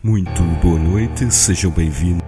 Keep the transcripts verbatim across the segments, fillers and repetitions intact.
Muito boa noite, sejam bem-vindos.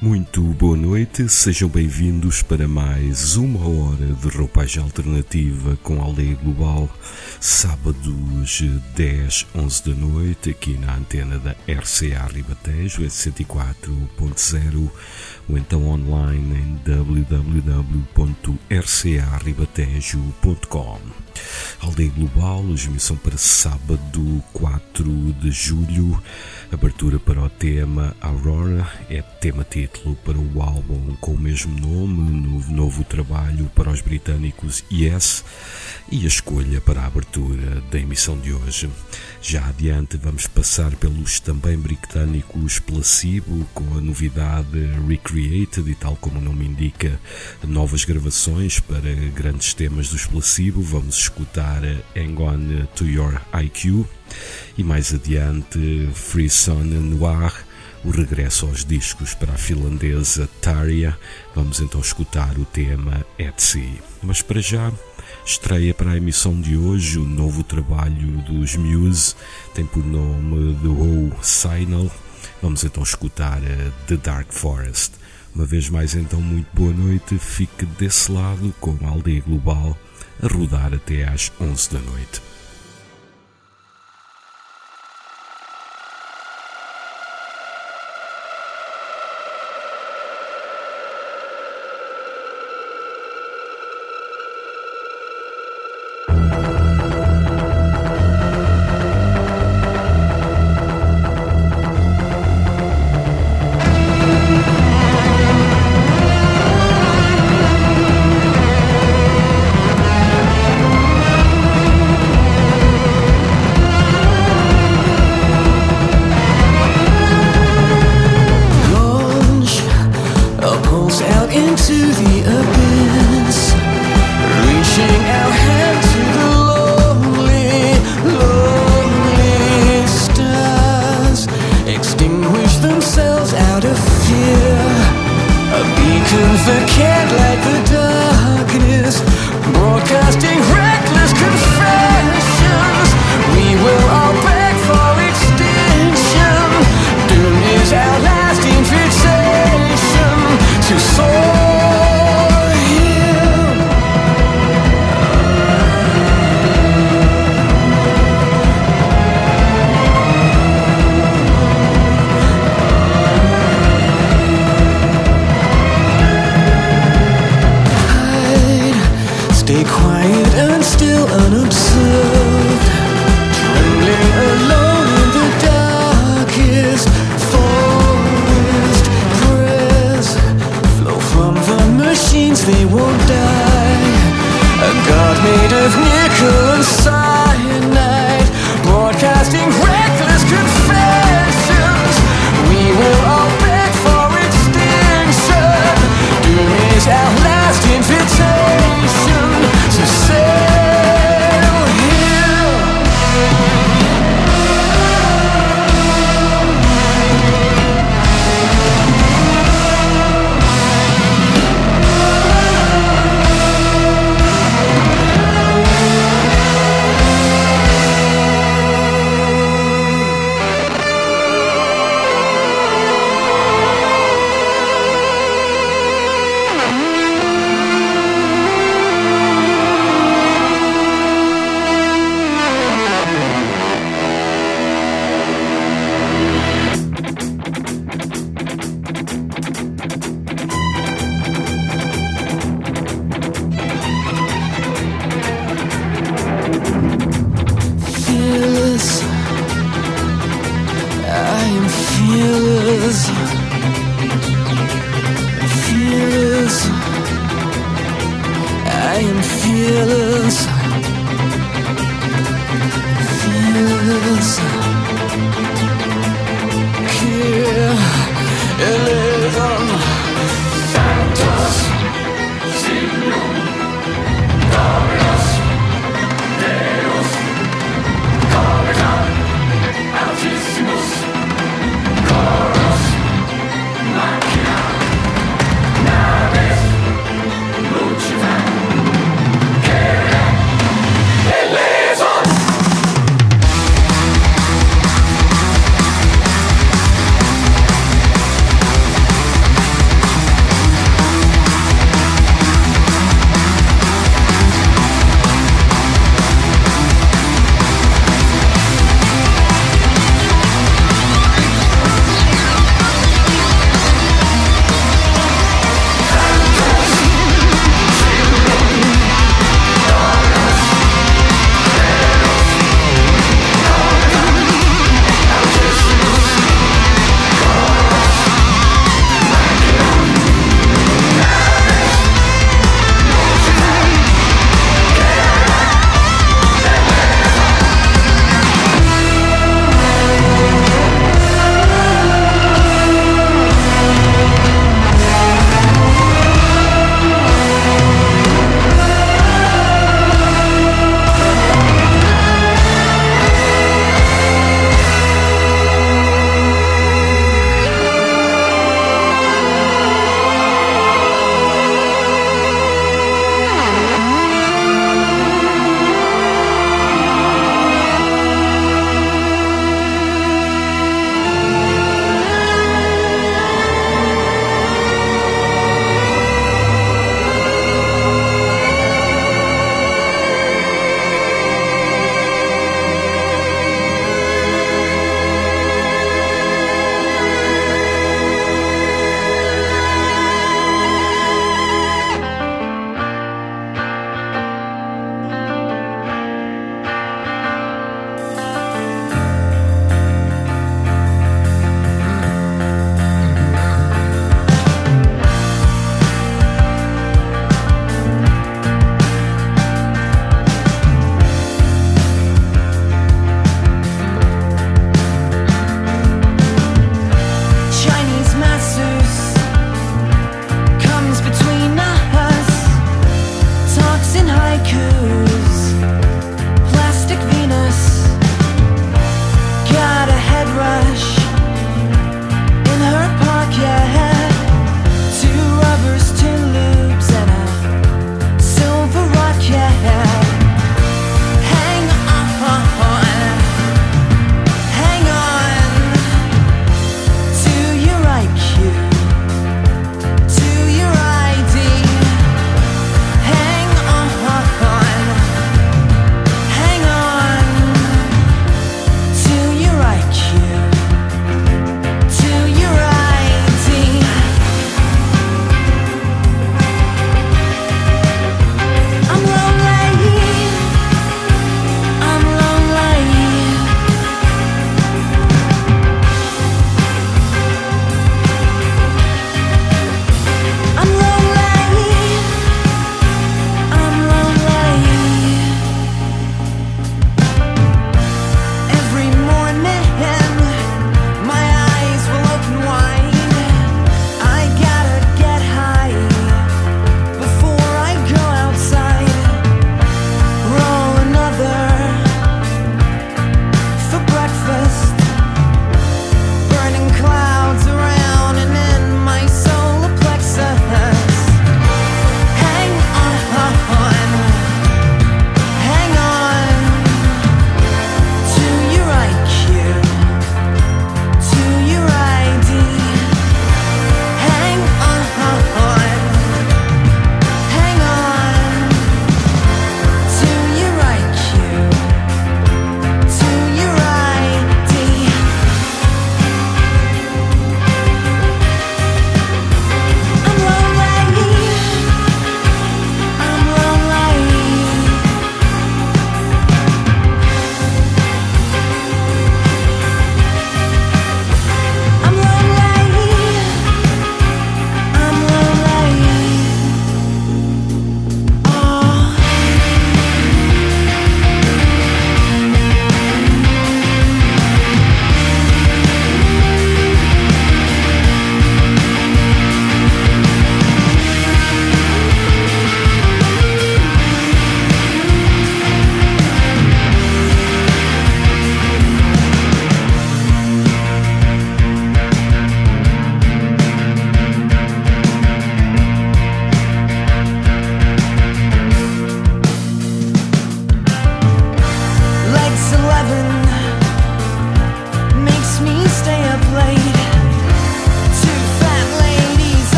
Muito boa noite, sejam bem-vindos para mais uma hora de roupagem alternativa com Aldeia Global, sábados dez, onze da noite, aqui na antena da R C A Ribatejo, em cento e quatro ponto zero, ou então online em w w w ponto r c a ribatejo ponto com. Aldeia Global, emissão para sábado quatro de julho, abertura para o tema Aurora, é tema título para o álbum com o mesmo nome, no novo trabalho para os britânicos Yes, e a escolha para a abertura da emissão de hoje. Já adiante vamos passar pelos também britânicos Placebo, com a novidade Recreated e, tal como o nome indica, novas gravações para grandes temas dos Placebo. Vamos escutar Hang On To Your I Q e mais adiante Frisson Noir, o regresso aos discos para a finlandesa Tarja. Vamos então escutar o tema At Sea. Mas para já, estreia para a emissão de hoje o novo trabalho dos Muse, tem por nome The Whole Signal. Vamos então escutar The Dark Forest. Uma vez mais então, muito boa noite, fique desse lado com a Aldeia Global a rodar até às onze da noite.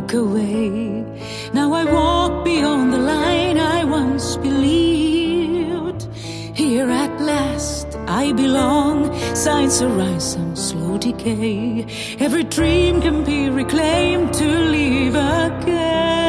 walk away. Now I walk beyond the line I once believed. Here at last I belong. Signs arise, some slow decay. Every dream can be reclaimed to live again.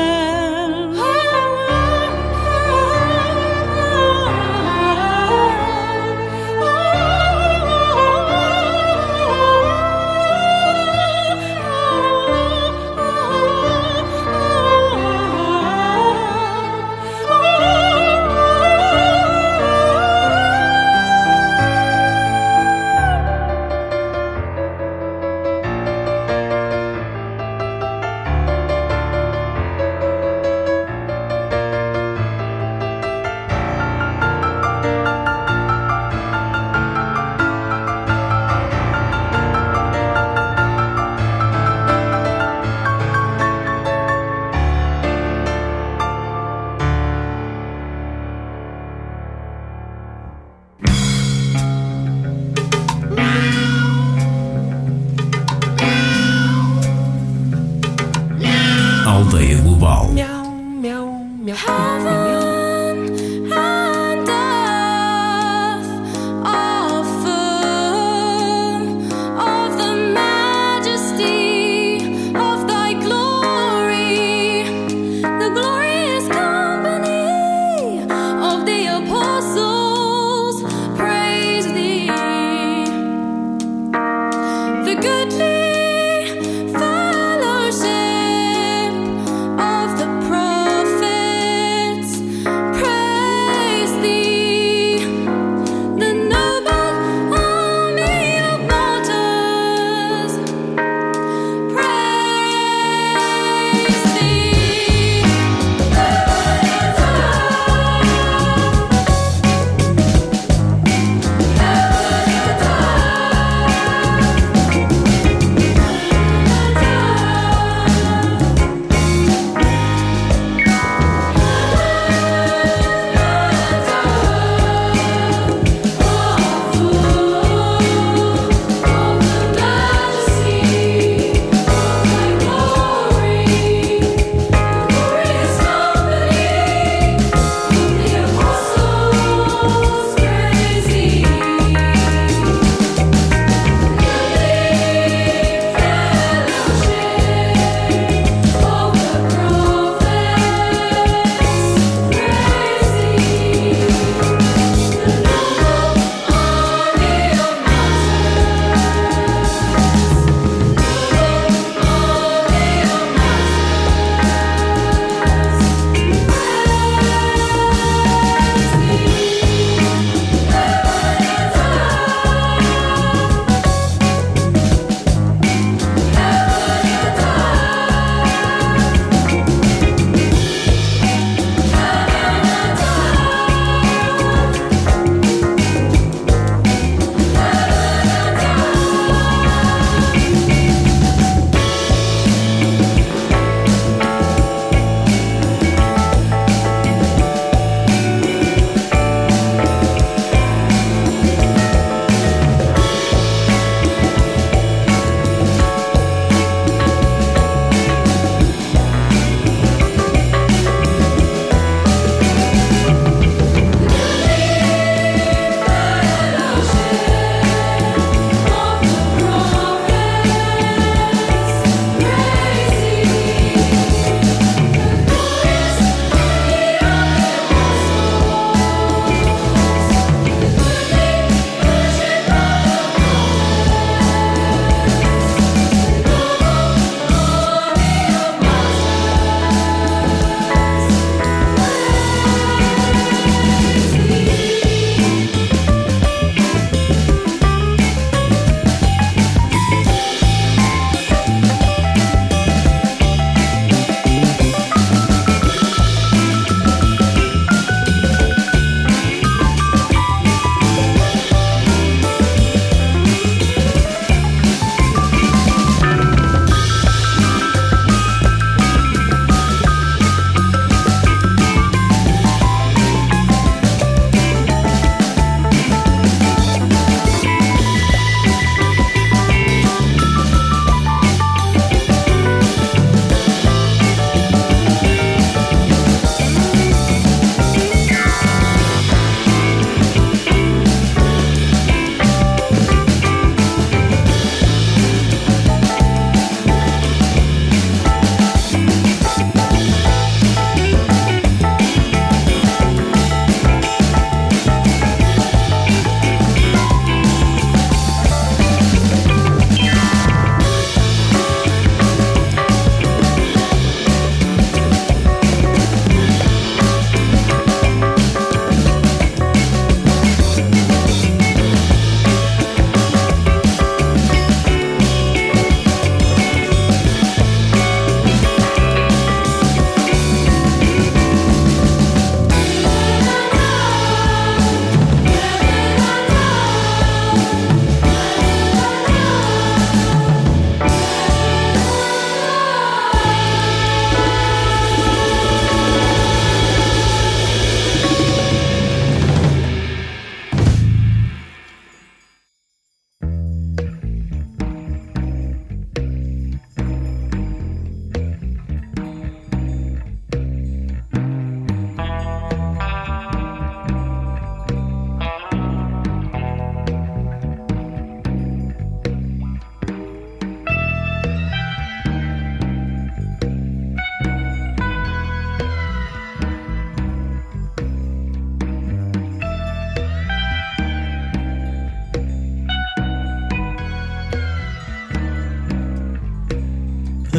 Aldeia Global. Miau, miau, miau, Heaven and earth are full of the majesty of thy glory, the glorious company of the apostles. Praise thee, the goodly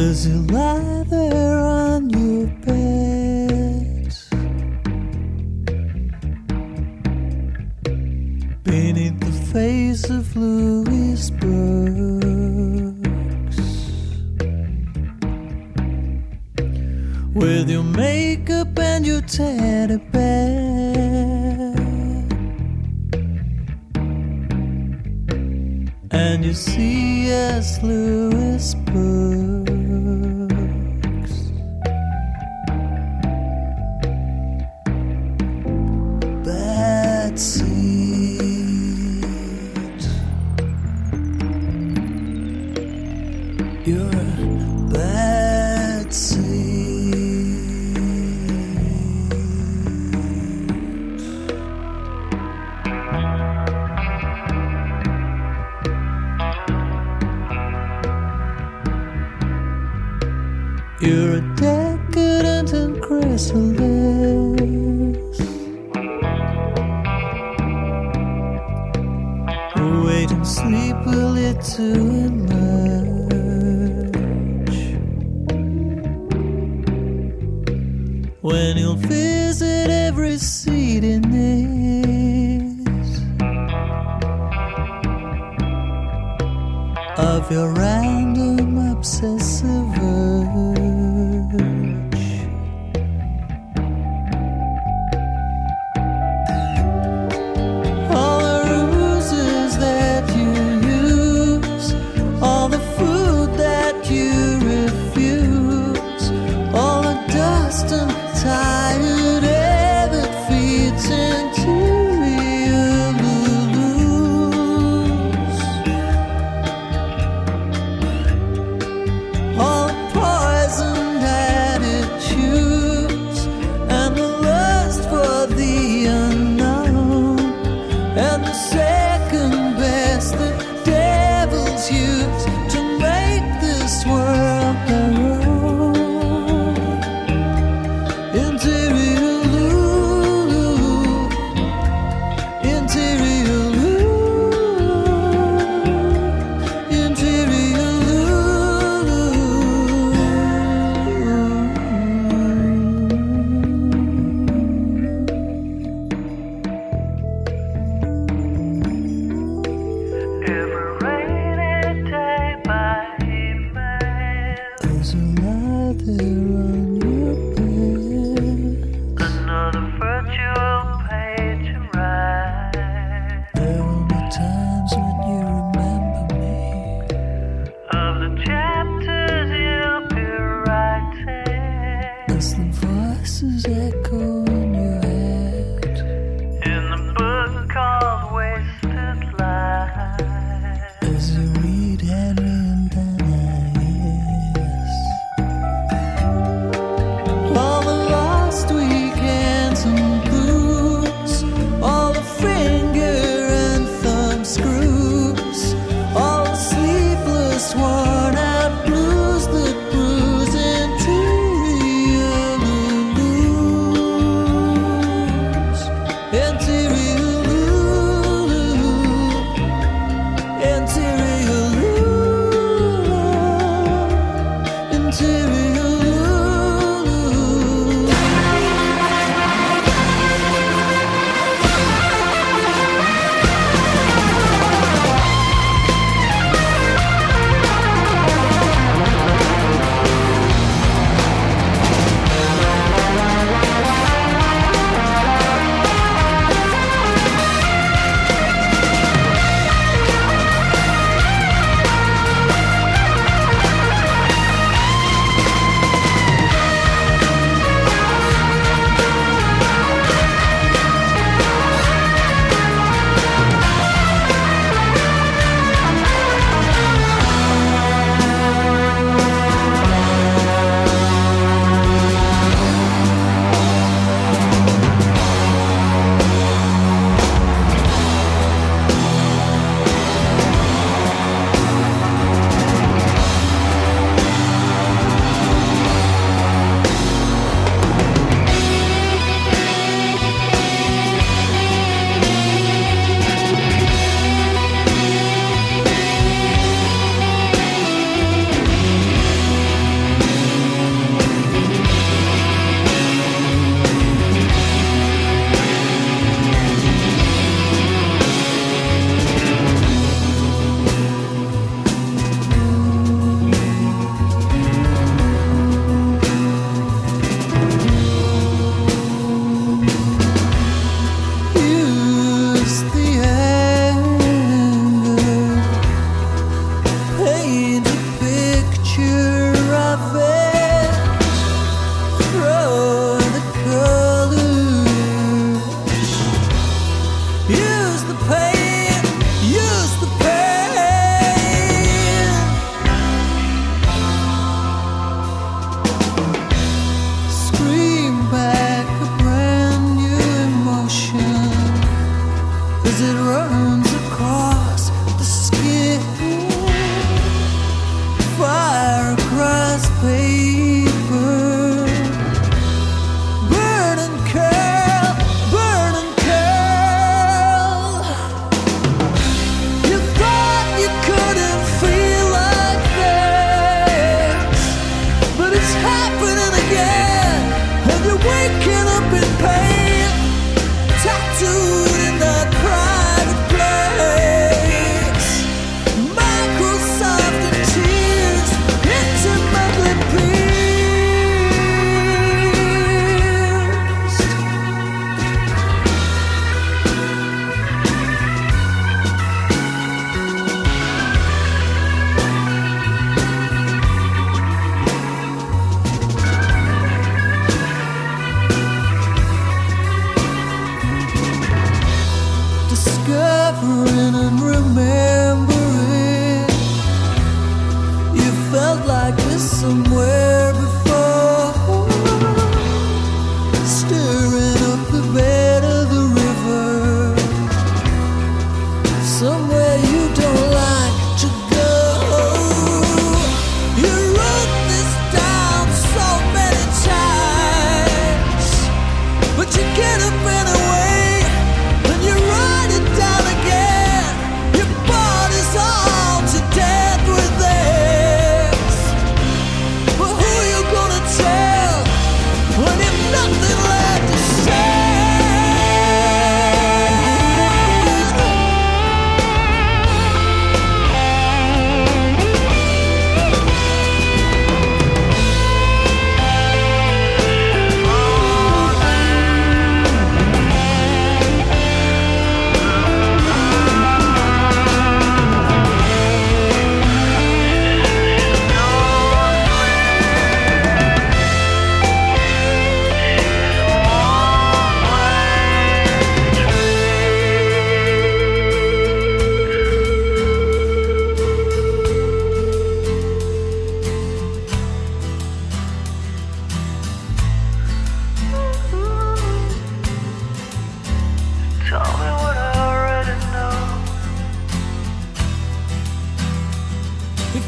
as you lie there on your bed, beneath the face of Louis Brooks, with your makeup and your teddy bear, and you see as Louis Brooks. Bad seed, you're a bad seed. You're a decadent and chrysalis, waiting sleepily to emerge, when you'll visit every seed in it of your random obsessive urge. All the ruses that you use, all the food that you refuse, all the dust and tired air that feeds into you lose, all the poison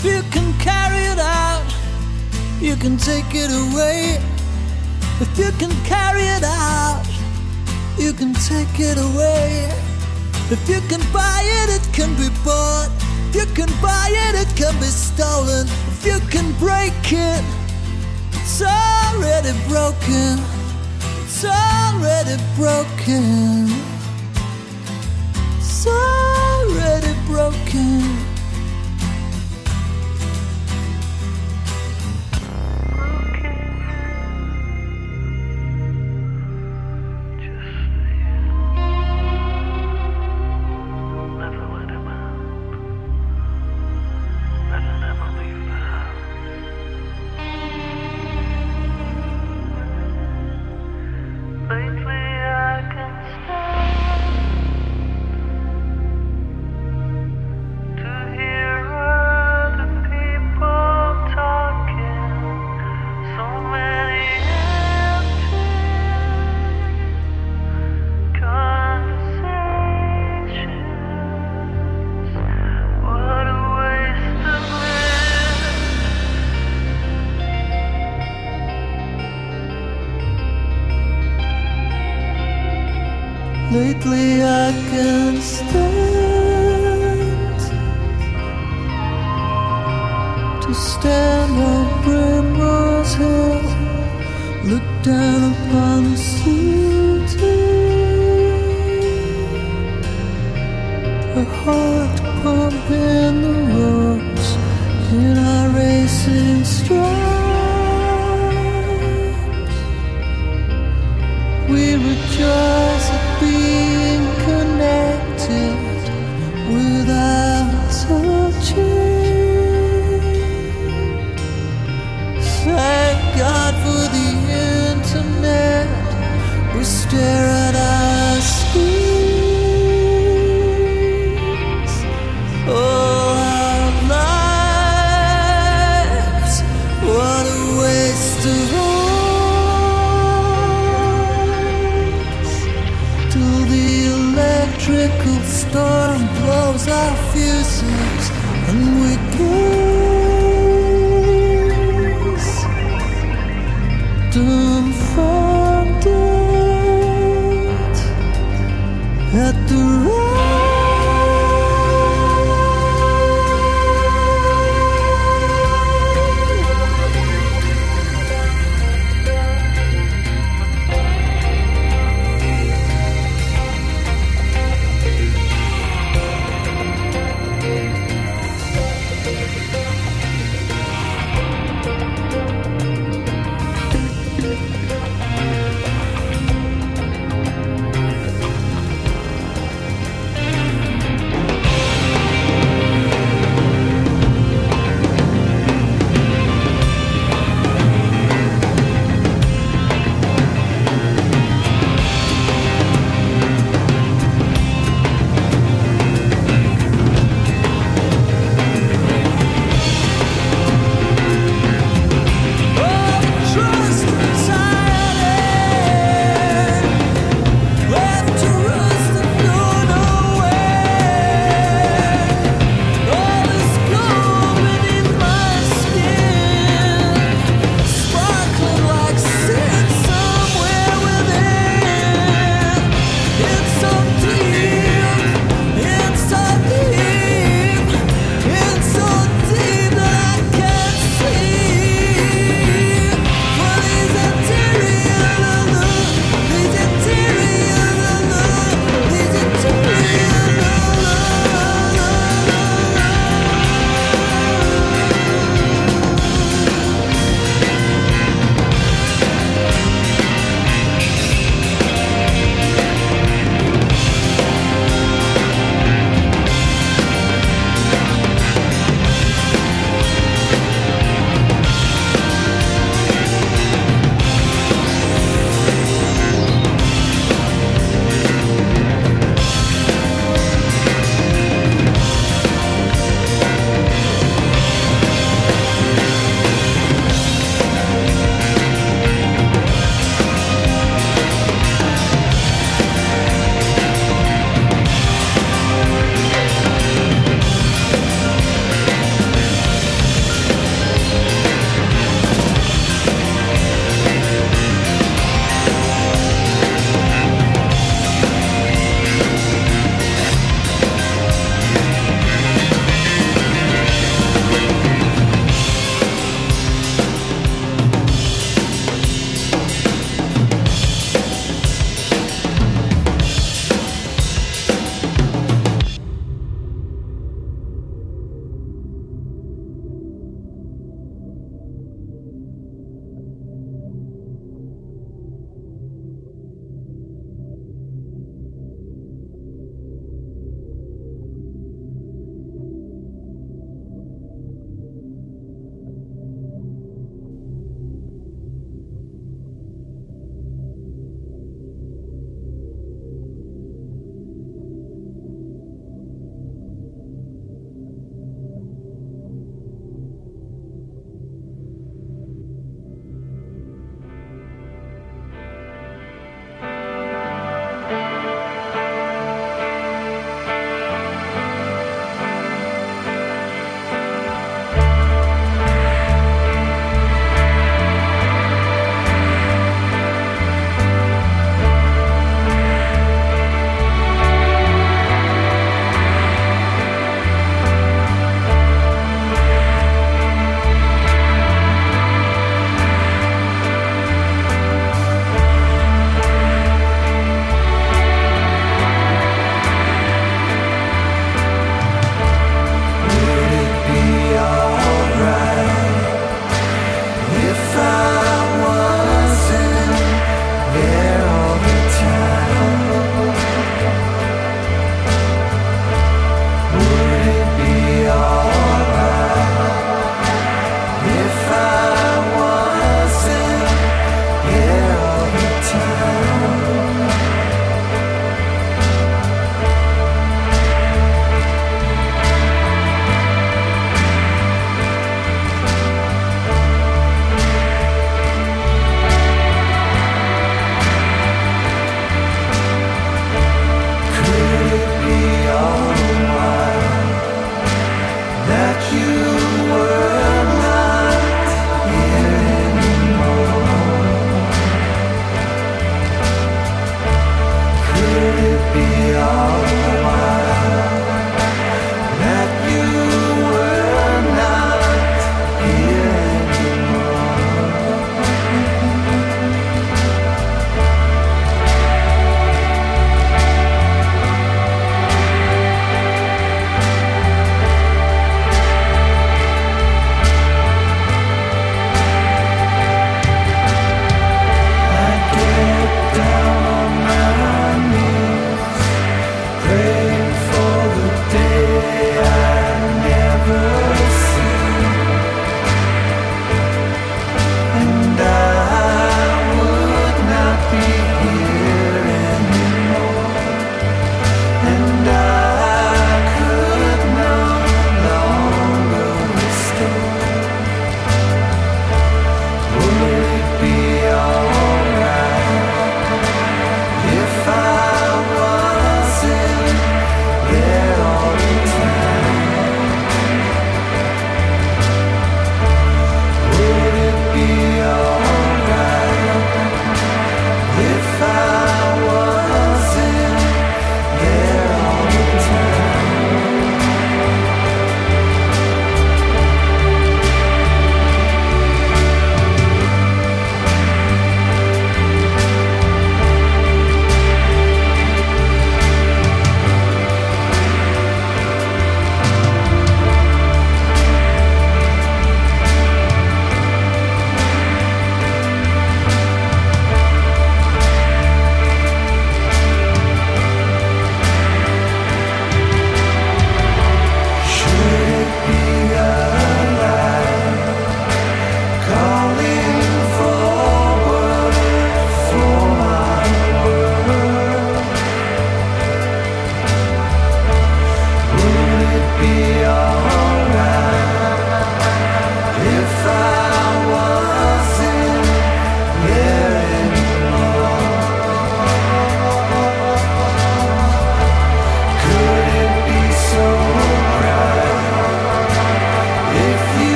If you can carry it out, you can take it away. If you can carry it out, you can take it away. If you can buy it, it can be bought. If you can buy it, it can be stolen. If you can break it, it's already broken. It's already broken. It's already broken. Lately I can't stand to stand on Primrose Hill, look down upon the city, a heart pumping the roads in our racing stripes. We rejoice at being connected without touching. Thank God for the internet. We stare at our screens all our lives. What a waste of ours. Till the electrical storm blows our fuses and we gaze dumbfounded at the rain.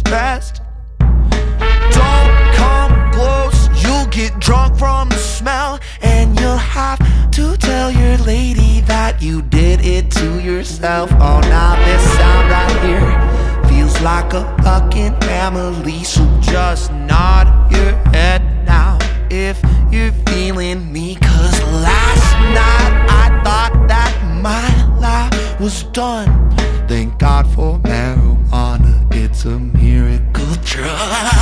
best. Don't come close, you'll get drunk from the smell, and you'll have to tell your lady that you did it to yourself. Oh, now this sound right here feels like a fucking family, so just nod your head now if you're feeling me. Cause last night I thought that my life was done. Thank God for marijuana, it's a miracle drug.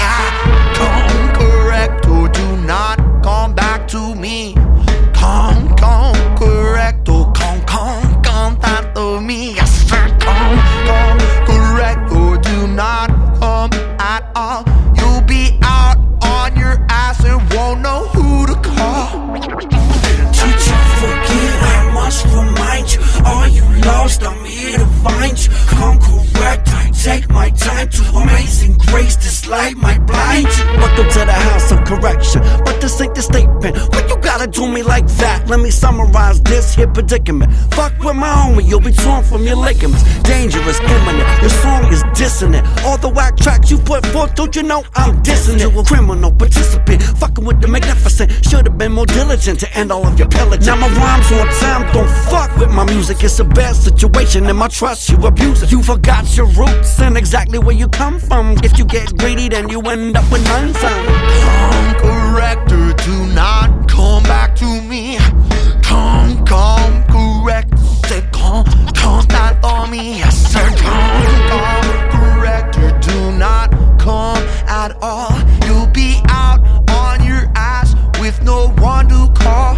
Come correct or do not come back to me. Come, come correct or come, come, come back to me. I said come, come correct or do not come at all. You'll be out on your ass and won't know who to call. Don't you forget, I must remind you, all you lost, I'm here to find you. Come correct, I take my time to amazing grace. This light might blind you. Welcome to the house of correction, but this ain't the statement. What you gotta do me like that? Let me summarize this here predicament. Fuck with my homie, you'll be torn from your ligaments. Dangerous, imminent, your song is dissonant. All the whack tracks you put forth, don't you know I'm dissing you? A criminal participant, fucking with the magnificent. Should've been more diligent to end all of your pillaging. Now my rhymes on time, don't fuck with my music. It's a bad situation, and my trust you abuse it. You forgot your roots and exactly where you come from. If you get greedy, then you end up with none. Come correct or do not come back to me. Come, come correct, say come, come back on me. I said come, come correct or do not come at all. You'll be out on your ass with no one to call.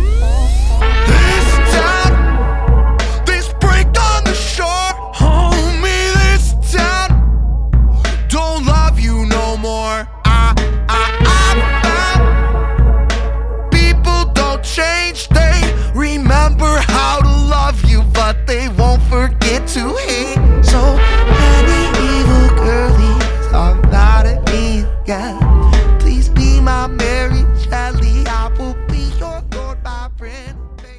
This town, this break on the shore, homie, this town don't love you no more. I, I, I found people don't change, they remember how to love you, but they won't forget to hate. So many evil girlies are mad at me again. Please be my Mary Shelley, I will be your Lord, my friend.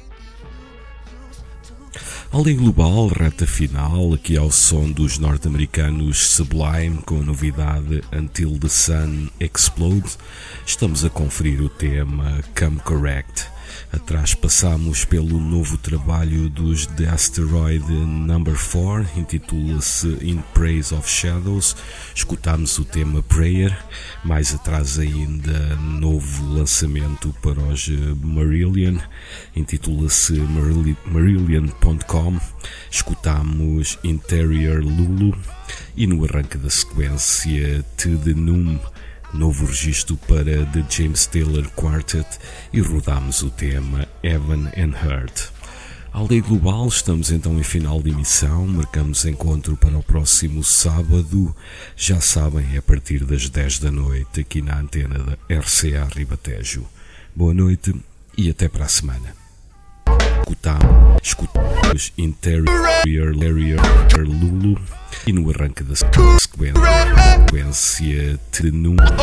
Aldeia Global, reta final, aqui ao som dos norte-americanos Sublime, com a novidade Until the Sun Explodes. Estamos a conferir o tema Come Correct. Atrás passamos pelo novo trabalho dos The Asteroid Number four, intitula-se In Praise of Shadows. Escutámos o tema Prayer. Mais atrás ainda, novo lançamento para os Marillion, intitula-se Marillion ponto com. Escutámos Interior Lulu e no arranque da sequência To The Noom, novo registro para The James Taylor Quartet, e rodámos o tema Heaven and Earth. Aldeia Global, estamos então em final de emissão, marcamos encontro para o próximo sábado, já sabem, é a partir das dez da noite, aqui na antena da R C A Ribatejo. Boa noite e até para a semana. Escutamos, escutamos Interior Lulu e no arranque da sequência de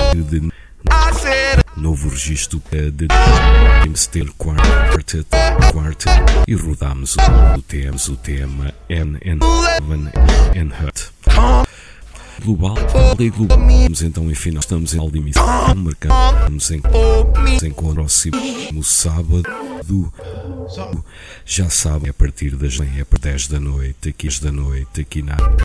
novo registro de James Taylor Quartet, Quartet e rodámos o tema, o tema N N and Hurt. Global, Aldeia Global, estamos então em final, estamos em Aldemissão, marcamos em encontro próximo sábado, já sabem, a partir das dez da noite, aqui da noite, aqui na